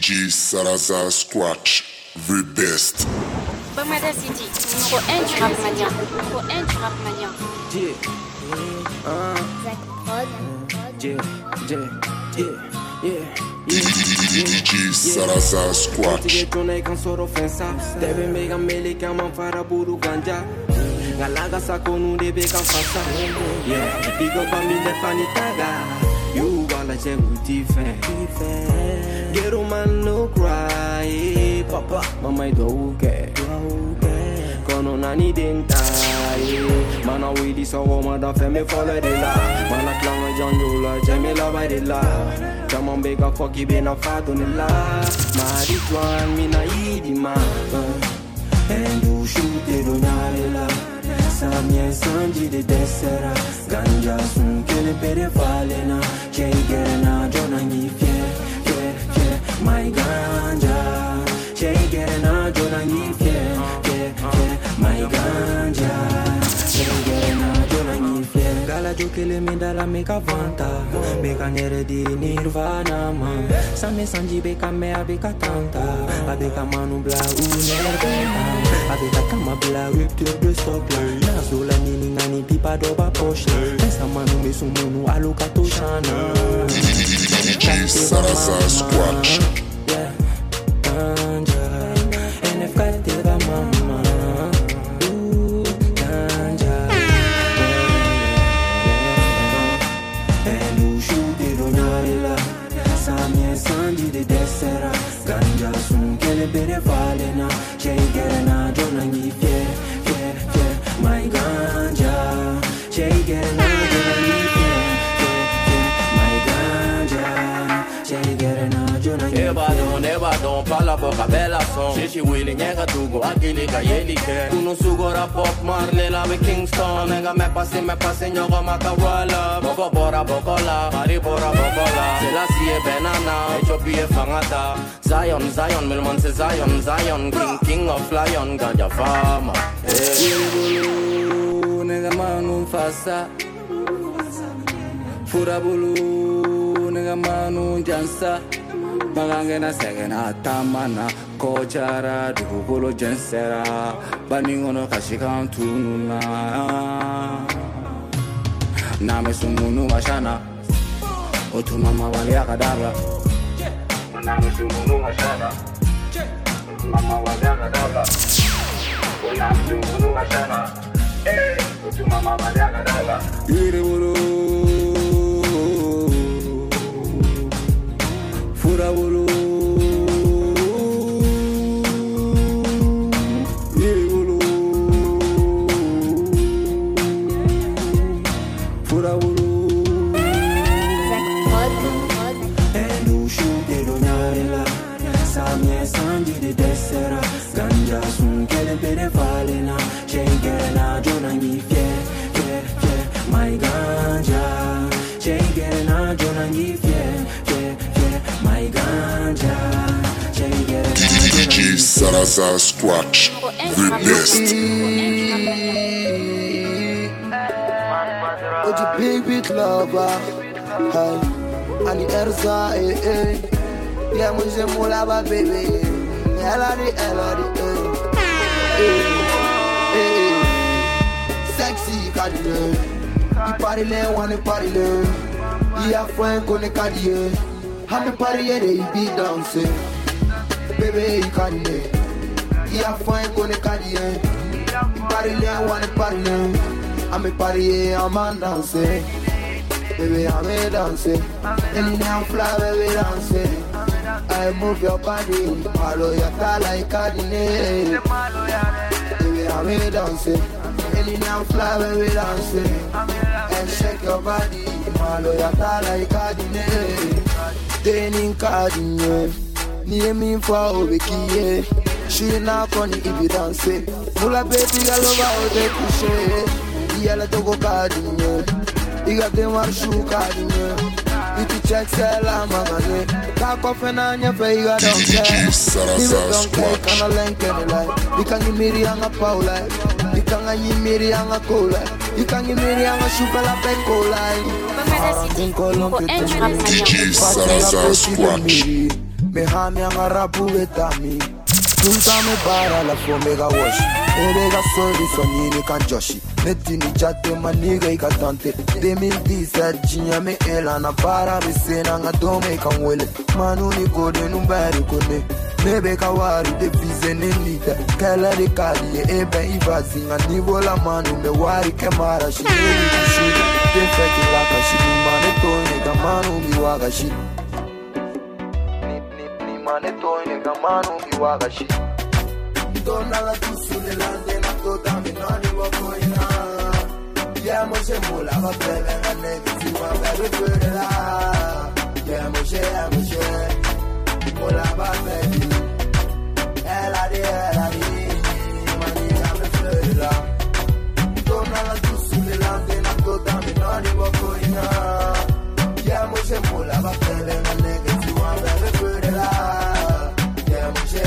DJ Salazar Scratch, the best. Bamada City, numéro 1 du rap mania. Numéro 1 du rap mania. DJ Salazar Scratch. Deve mega mele que man fara buru ganja. Galaga sako nu debe kan fasa. Yeah, big up on me the funny taga. You wanna check with different. Get a man no cry. Papa, mama do okay. Kono nani denta. Mana we di so woman da fe me follow the la. Mana klanga janjo la, jeme la by the la. Come on bega fuck you been a fat on the la. Mari tuan mi na idi ma. And you shoot it on la. Samye sanji de desera. Ganja sun kele pere valena. Chey gerena jonangi fier. My ganja. Chey gerena jonangi fier. My ganja. Chey gerena jonangi fier. Gala jokele medala meka vanta. Beka nere di nirvana man. Samye sanji beka mea beka tanta. Abeka manu bla unervena. Abeka kama bla rupture de stock. Nazola nini ngani pipa doba poche. Esa manu me sumunu aluka toshana. DJ Salazar Scratch. Yeah, ganja. NFK tega mama. Ganja. Elushu de donarela. Samye sanji de desera. Ganja sun kele bere valena. Chey gerena jonangi fier. My ganja, Jay getting out my ganja, Jay getting out Neba don pala boca bella son. Shishi willing nyega tugo akili ka yelike. Kuno sugora pop marle la be Kingston. Nega me pase nyogo makawala. Boko bora bokola, mari bora bokola. Selassie banana, Ethiopia fangata. Zion, Milman se Zion, King of Lion, ganja farmer. Nega manu fasa. Fura bulu, nega manu jansa. Magangena segena tamana kochara dukolo jensera baningono kashikan tununa name sumunu mashana otumama wale akadabra name sumunu mashana mama wale akadabra name sumunu mashana otumama wale akadabra yiribulu fura bulu yiribulu fura bulu elushu de donarela samye sanji de desera ganja sun kele pere valena chey gerena jonangi fier my ganja chey gerena jonangi fier my ganja DJ Salazar Scratch, the best. Oh, the big beat lover, hey, and the Erza, yeah, muje mulaba baby, eladi, sexy cardigan, the party le, wanna party le, yeah, friend kone cardigan. I'm a party they be dancing. Baby, you can't live. Yeah, fine, gonna carry it. Party there, wanna party there. I'm a party, I'm a dancing. Baby, I'm a dancing. And now fly, baby, dancing. I move your body. Follow your car like cardinal. Baby, I'm a dancing. And now fly, baby, dancing. And shake your body. Follow your car like cardinal. Tenin kadinye Niye min fa obekiye Shuri na koni ibi danse Mula baby galova ode kushe Iyala togo kadinye Iga de marshu kadinye Iti check sela magane Kako fena nye fe iga donke Niwe donke kana lenke ni like Ikangi miri anga paula Ikanga nyimiri anga kola Ikangi miri anga shupela pekola Bamada City, numéro 1 du rap mania. DJ Salazar Scratch. Me hami anga rapu etami. Tulta me bara la fo mega wash. Erega soli sonini kan joshi. Metini jate maniga ika tante. 2017 jinya me ela na bara me sena nga dome kan wele. Manu ni gode numbari kone. Mebe kawari de vize nenita. Kala de kadi ebe ivazi nga nivo la manu me wari kemara shi. Nini kushida. Defeki laka shi. Mane toine ka manu mi waga shi. Mane toine ka manu mi waga shi. Donna la tusule la dena tota mi nani wakoina. Yeah, moshe mula va bebe na negati wa bebe fedela. Yeah, moshe mula va bebe. Ela di, maniga me fedela. Donna la tusule la dena tota mi nani wakoina. Yeah, moshe mula va bebe na negati wa bebe fedela. Yeah, moshe.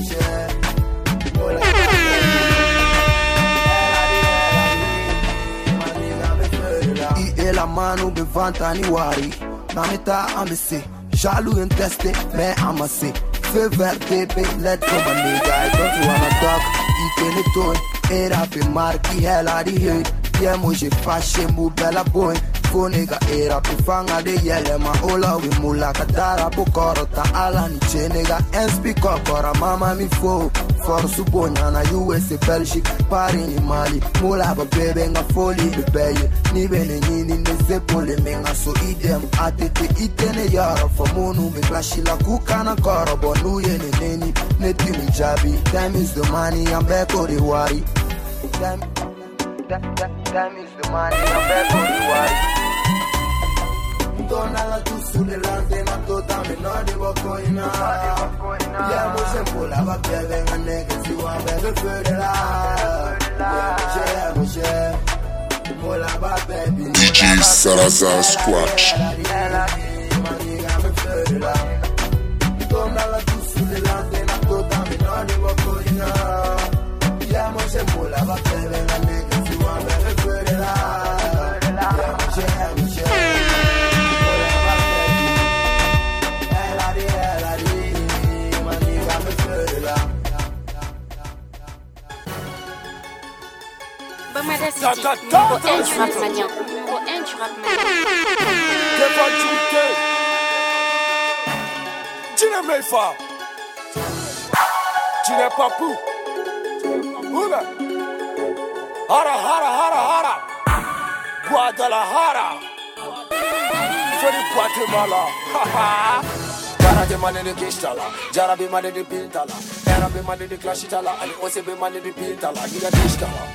La mano bevanta ni wari. Na meta amese. Jaloux en teste, mais amassé. Feu vert TP, let's go my nigga. I don't wanna talk. Ite ne toy. Era pe marki hela di hate. Yeah, moje fashe mu bella boy. Fo nigga era pe fanga de yele. Ma ola we mula kadara po korota. Ala ni che nigga. En speak kora mama mi fo. Force bonya na USA Belgique. Pari ni Mali. Mula ba bebe nga foli de beye. Ni bene nini ne zepole menga so idem. Atete itene yara. Famonu me klashi la kuka na koro. Bonu ye ne neni. Neti mi jabi. Time is the money. I'm back on the worry. Time is the money. I'm back on the worry. Donna la tusule la dena tota me no di wakoina. Yeah, moshe mula va bebe nga negati wa bebe fedela. Yeah, moshe mula va bebe. DJ Salazar Squatch. Donna la tusule la dena tota me no di wakoina. Yeah, moshe mula va bebe nga negati wa bebe fedela. Yeah, moshe. Bamada City, numéro 1 du rap malien. Numéro 1 du rap malien. Tu n'es même pas. Tu n'es pas pou. Oula. Hara. Guadalajara. Feli Guatemala. Jara be mane de Kishtala, Jara be mane de Pintala, Era be mane de Klashitala, and also be mane de Pintala, Giga Kishkala.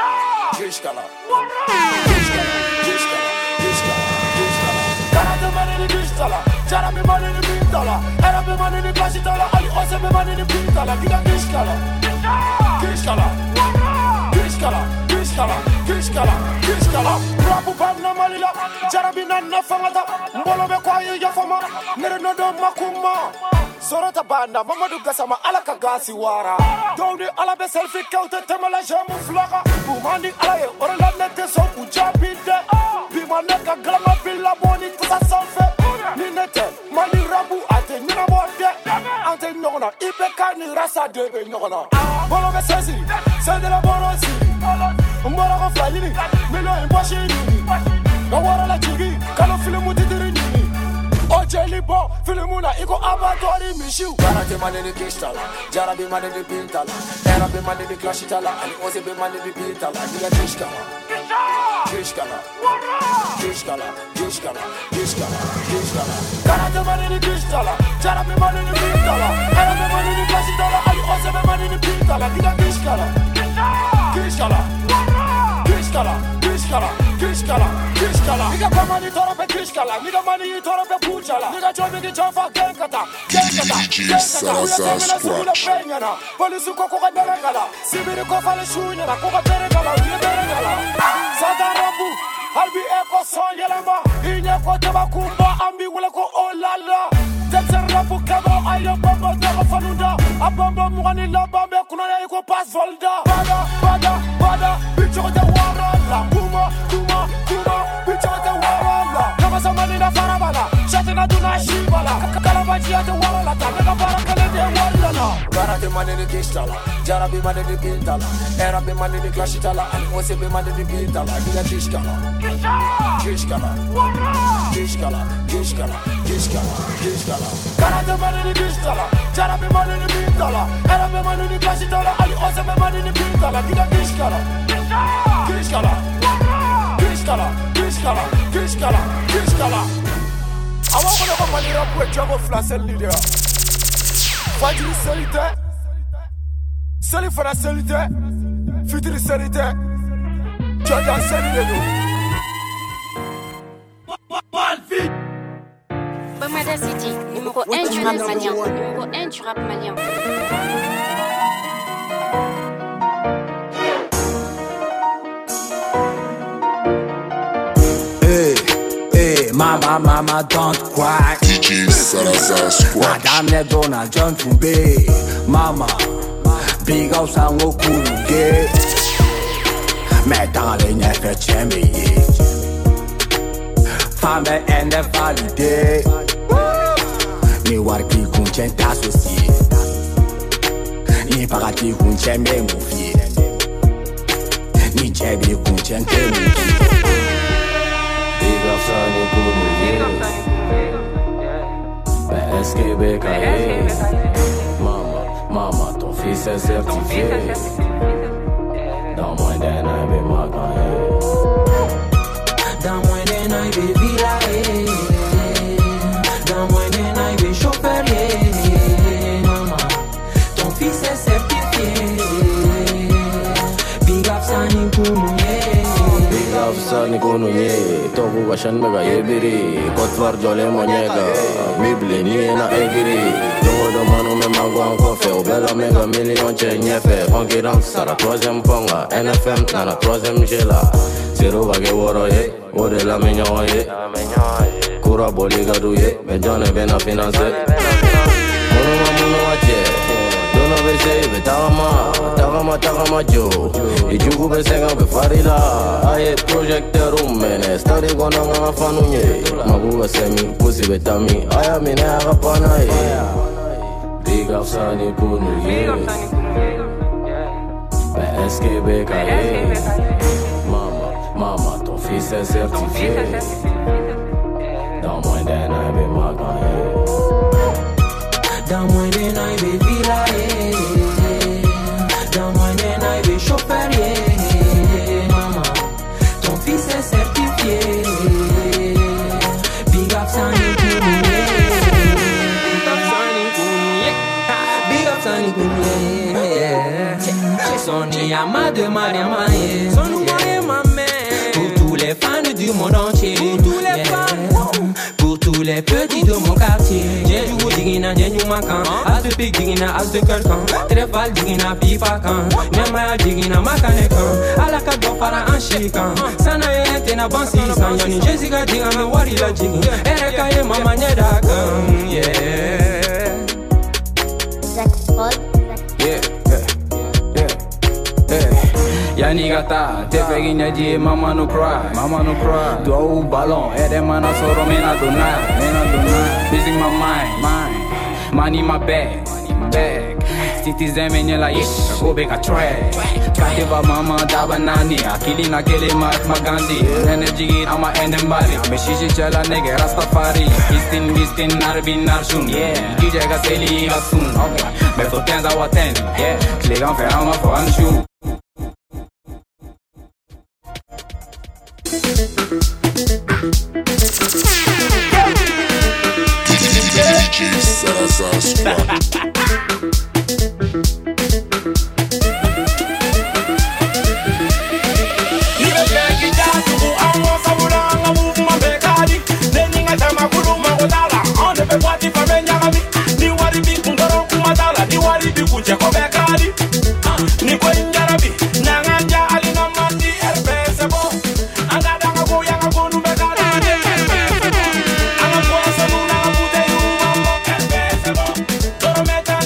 Jara be mane de Kishtala, Jara be mane de Pintala, Era be mane de Klashitala, and also be mane de Pintala, Giga Kishkala. Rapu panna malila, Jarabi nanna fangata, Mbolo be kwaye yafama, Nere no do makuma. Sorota banda, Mamadou Gassama, Alaka Gassi Wara. Dowdy Alabe selfie counter, Temala Jamu Flaka, Umandi Alaye, Orla Nete so Ujabide, Bimaneka Grama Villa Boni to the Sanfe, Ninete, Mani Rabu Ate, Nina Bonde, Ante Nona, Ipekani Rasa Debe Nona. Bolo be Sesi, Sendela Borosi. Mbora ko flyini melo imposhi ni no wara la chigi kalo filmu tidirini ojeli bo filmu na iko abatori mishu Jara be mane de Kishtala Jara be mane de Pintala Era be mane de Klashitala and also be mane de Pintala Giga Kishkala Jara be mane de Kishtala Jara be mane de Pintala Era be mane de Klashitala and also be mane de Pintala Giga Kishkala Nigga pamani torope Kishkala Nigga mani torope Puchala Nigga jobi ki chofa Genkata DJ Salazar Squatch. Polisu koko kaberekala Sibiri kofale shunyana Koko berekala Uyeberekala Satan Rabu Albi eko son yelema Inye ko teba kumba Ambi wule ko olala Tetser Rabu kebo Ayo bombo Dego fanunda Abombo mwani labambe Kunanya iko pas volda Bada Bicho te warala Kuma Bicho te warala Kama samani na farabala Shate na duna shibala Kalabaji ate warala balata mega barakale de wallana karate manini kishtala jarabi manini bintala erabi manini klashitala and osebi manini bintala diga tishkala karate manini kishtala jarabi manini bintala erabi manini klashitala and osebi manini bintala diga tishkala avant qu'on ait pas malira pour être jamais flasé le leader Fadili solité Soli fera solité Futuri solité Jordan solité Bamada City, numéro 1 du rap malien. Numéro 1 du rap malien. Mama, don't cry. DJ Salazar Squatch. Madame les Donald John Toubé. Mama, big up sango kuluge. Mais dans les nefs tchemeye. Femme est validée. Ni warki kunchen t'associé. Ni parati kunchen me moufié. Ni djebi kunchen te moufié. Big up Sani Kounou, PSKB Kaye. Mama, ton fils est certifié. Dans moins d'un an, il m'a gagné. Dans moins d'un an, il va virer. Dans moins d'un an, il va chauffeur. Maman, ton fils est certifié. Big up Sani Kounou. Sani Kounounye, Toku Washan Mega Yebiri, Kotwar Jole Monyega, Bibli Niena Egiri, Dodo Manu Memagwan Kofe, Obela Mega Million Chenefe, Concurrence Sara troisième Ponga, NFM Nana troisième Gela, Zero Wage Woroye, Ode la Mignoye, Kura Boligadouye, Medjone Bena Finance, Mono Wache. Dono bese Tagama Joe. Ijugu besenga be farila. Aye projector mene. Study gona nga fanunye. Mabuga semi pussy betami. Aya mine aga panaye. Big up Sani Kounou ye. PSKB Kaye. Mama, ton fils est certifié. Dans moins d'un an, il m'a gagné. Dans moins d'un an, il va virer. Dans moins d'un an, il va chauffeur. Maman, ton fils est certifié. Big up Sani Kounou. Big up Sani Kounou. Sonny Ama de Mariama. Son nom est ma mère. Pour tous les fans du monde entier. Pour tous les fans. Pour tous les petits de mon quartier. J'ai du goût digina, j'ai du macan. As de pique digina, as de quelqu'un. Trefal digina, pipa kan. Nemaya digina, makanekan. A la kadon para un chican. Sana yente na bansi san. Yoni Jessica diga me wari la jigi. Ereka ye mama nyedakan. Yeah. Zach Paul. Yani gata, te peguinha de mama no cry. Do o balão, é mana soro mena do night. Busy my mind, money my bag. Citizen menela ish, go back a track. Kativa mama da banani, akili na kele Mahatma Gandhi. Energy ama endembali, me shishi chala nege Rastafari. Istin narbin narshun, yeah. DJ ga seli gasun, okay. Me for tenza wa ten, yeah. Kligan fer ama for anshu. DJ Salazar Squatch. Meta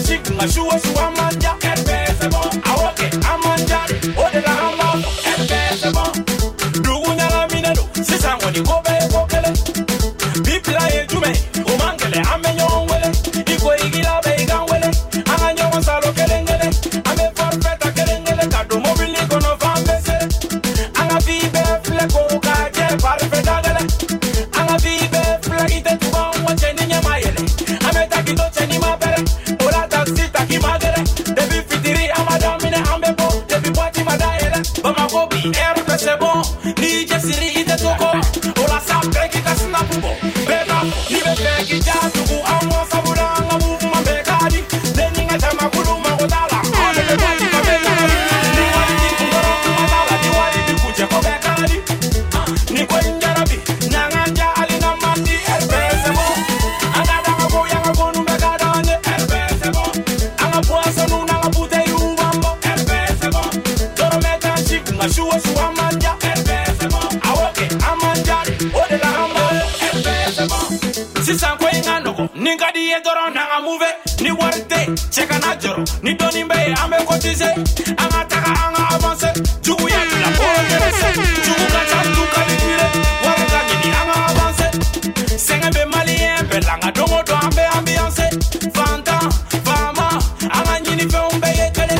Sisan ko inga nogo ni ka di ye dɔrɔn na ka move ni wari tɛ cɛ kana jɔrɔ ni dɔɔni bɛ ye an bɛ cotiser an ka taga an ka avancer juguya bila ko intéressé jugu ka ca du ka di tire wari ka ɲini an ka avancer sɛgɛn bɛ maliyɛn bɛɛ la nka don o don an bɛ ambiancer fantan fama an ka ɲini fɛnw bɛɛ ye kelen.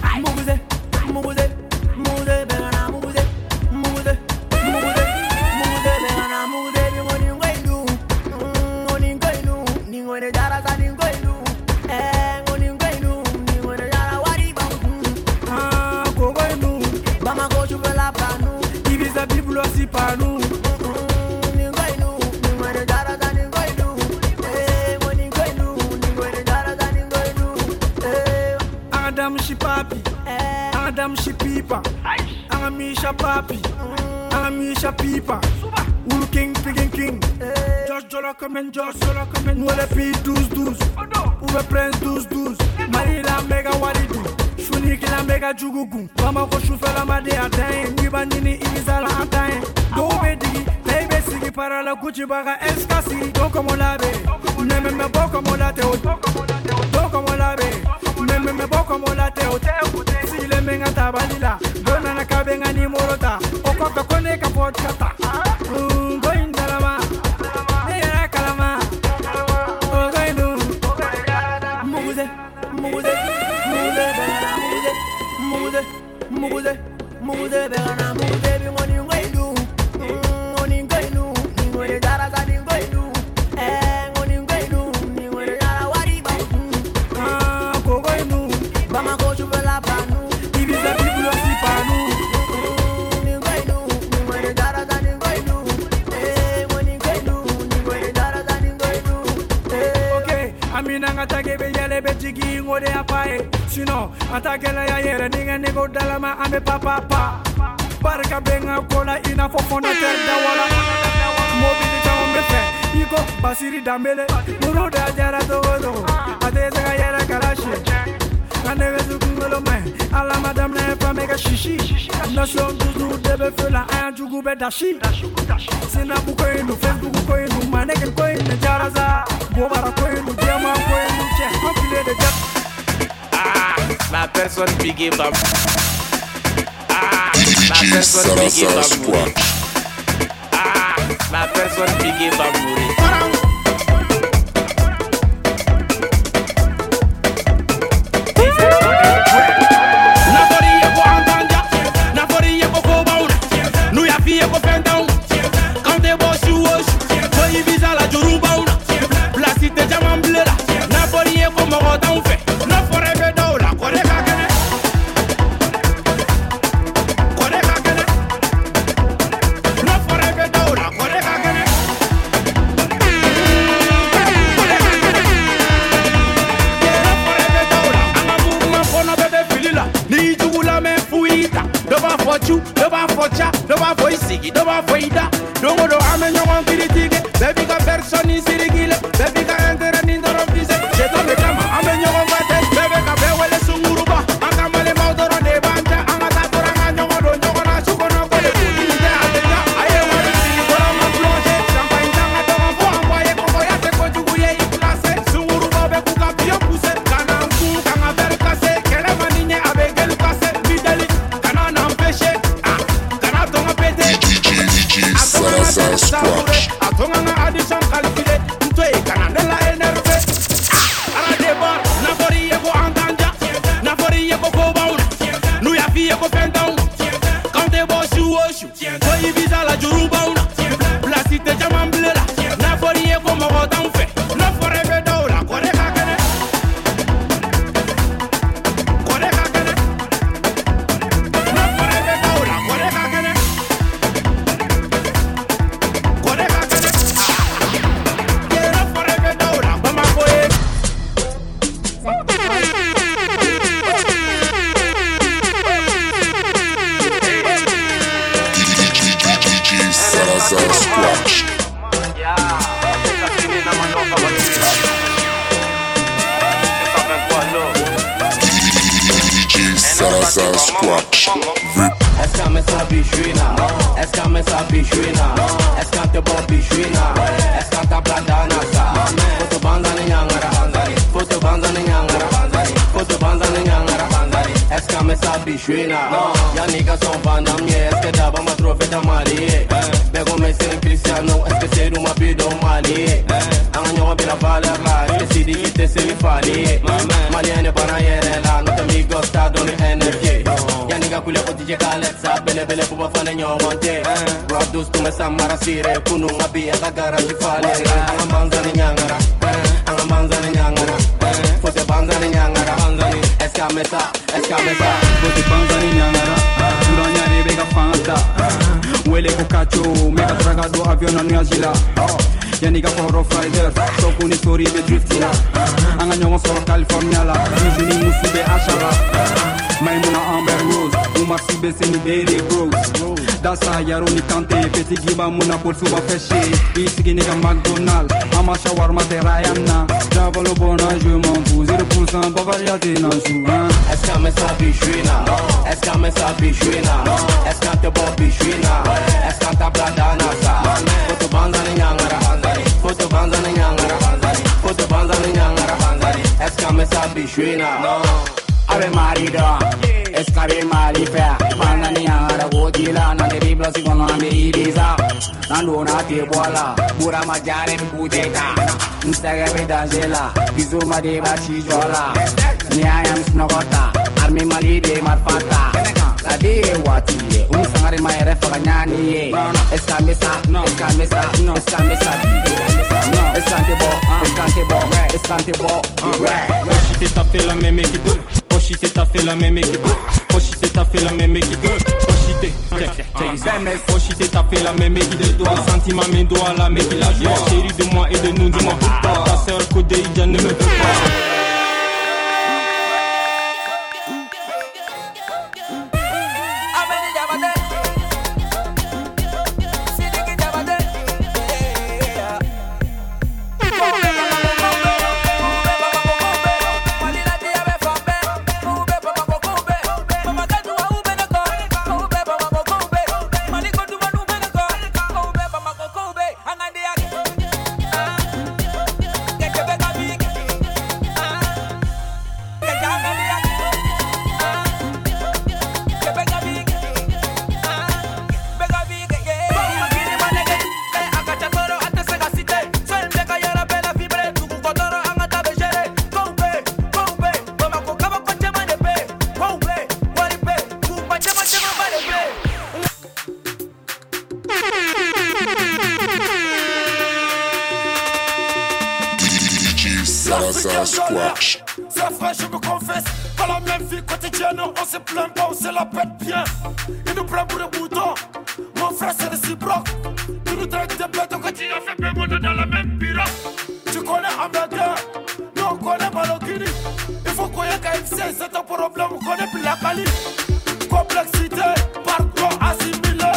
Adam shi pipa, Amisha papi, Amisha pipa, Ulu king, pigin king, George Jola come George Jola come nous les filles 12-12, ou le prince 12-12, Marie la mega waridu, Shuniki la mega jugugu, Mama ko shufa la made atain, Nibanini Ibiza la atain, Dobe digi, Baby sigi para la Gucci baga eskasi, Don como la ve, Neme me bo como la teo, Don como la ve, Neme me bo como la teo, si le menga tabalila, Dona na kabenga ni morota, Okoka kone ka podcast. Going Talama, Nera Kalama, Ogainu, Muze, Muze, Muze, Muze, Muze, Muze, Berana, Muze, money way do, money way do, Ningo Dara Sanin way do, money way do, Ningo Dara Wariba, Kogoinu, Bamako Chupela Panu, Ibiza people of Sipanu. Attaque be yele be jigi ngode apae sino attaque la ya yere ninga nego dalama ame papa barka benga kola ina fo fondateur da wala mobili ta on be fe iko basiri dambele muro da jara dogo ade ga yere kalashi ane vezu kungolo mai ala madame na fa mega shishi nation dudu debe fela an jugu be dashi sina bu ko inu facebook ko inu maneke ko inu jaraza bobara ko inu jama ko inu che compilé de jap la personne bigé bam la personne bigé bam la personne bigé bam Salazar Squatch. Escamesa bichuina, escamesa bichuina, escante bo bichuina, escanta bladana sa. Foto banza ni nyangara, foto banza ni nyangara, foto banza ni nyangara. Escamesa bichuina, ya niggas son bandamie, est-ce que d'abord ma trouvé ta malie? Bego me c'est Cristiano, est-ce que c'est uma bido malie? Anganyo bila valeur là, je décide quitter c'est mi fali. Malienne para yere là, notre amigo sta donne énergie. Ya nigga kule ko DJ Khaled sa bele bele pour pas faire nyo monter. Rock douce tu me samara sire, kunu ngabi aka garanti fali. Angamanza ni nyangara, angamanza ni nyangara. Fote banza ni nyangara, escamesa, escamesa. Fote banza ni nyangara, duranya rebe ka fanta. Wele ko kacho, meka traga do avion na nuagila. Yaniga for off rider, so kuni story be driftina. Anga nyongo so California la, usini musibe ashara. Maimuna Amber Rose, Umar Sibe seni Derrick Rose. Dasa yaro ni kante, peti giba muna por suba feshe. Isigi nigga McDonald, ama shawarma te Rayana. Travel au bon je m'en fous, 0% Bavaria te nan chou. Escamesa bichuina, escamesa bichuina, escante bo bichuina, escanta bladana sa. Foto banza ni nyangara, foto banza ni nyangara, foto banza ni nyangara. Escamesa bichuina. Ave marido, escabe marifea. Banza ni nyangara godila, na de bibla si kono ambe Ibiza. Nando na te bola, pura majare buteka. Instagram be dangela, bizu madeva chijola. Ni ayam snogota, armi mali de marfata. La de wati, sangare mai refa nyani ye. Escamesa, escamesa, escamesa. Escante bo, escante bo. Oshite t'as fait la même équipe. Oshite t'as fait la même équipe. Oshite t'as fait la même équipe. Oshite, Oshite t'as fait la même équipe de toi. Sentiment mes doigts la mec qui la joie. Chérie de moi et de nous, dis-moi pourquoi. Ta sœur Kodeïja ne me veut pas. Squatch. C'est vrai, je me confesse. Pas la même vie quotidienne, on se plaint pas, on se la pète bien. Il nous prend pour des boutons. Mon frère, c'est réciproque. Tu nous traites de bêtes au quotidien, fait bien monde dans la même pirogue. Tu connais Hamburger, nous on connaît Malokini. Il faut qu'on y ait KFC, c'est un problème, on connaît plus la Cali. Complexité, pardon, assimilé.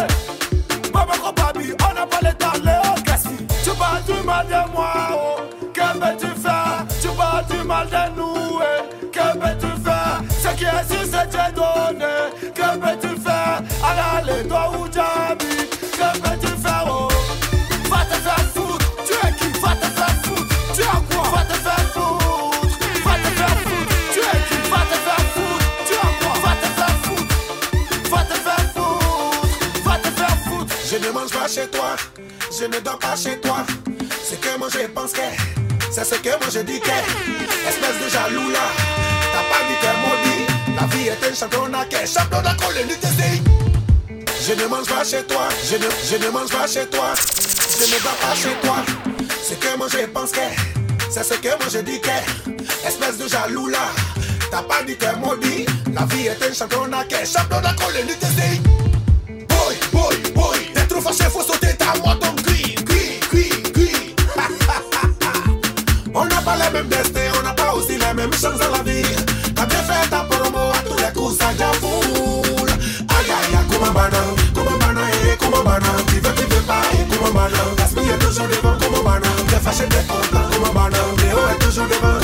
Baba Babi, on n'a pas l'état, Léo Gassi. Tu parles du mal de moi, oh. Que peux-tu faire? Tu parles du mal de nous, eh. Que peux-tu faire? Ce qui est sûr, c'est Dieu donné. Que peux-tu faire? Allez, toi ou Jabi. Que peux-tu faire, oh? Va te faire foutre. Tu es qui? Va te faire foutre. Tu as quoi? Va te faire foutre. Va te faire foutre. Tu es qui? Va te faire foutre. Tu as quoi? Va te faire foutre. Va te faire foutre. Va te faire foutre. Je ne mange pas chez toi. Je ne dors pas chez toi. Ce que moi je pense que c'est ce que moi je dis que espèce de jaloux là. T'as pas dit que maudit. La vie est un championnat que championnat qu'on le lutte d'essayer. Je ne mange pas chez toi. Je ne mange pas chez toi. Je ne dors pas chez toi. Ce que moi je pense que c'est ce que moi je dis que espèce de jaloux là. T'as pas dit que maudit. La vie est un championnat que championnat qu'on le lutte d'essayer. Boy, boy, boy. T'es trop fâché, faut sauter ta moto. On n'a pas les mêmes destins, on n'a pas aussi les mêmes chances à la vie. T'as bien fait ta promo, à tous les coups ça jafoule. Aïe aïe aïe, Kumabana, tu veux pas, Kumabana. Gaspille est toujours devant, Kumabana. T'es fâché, t'es content, Kumabana. Léo est toujours devant.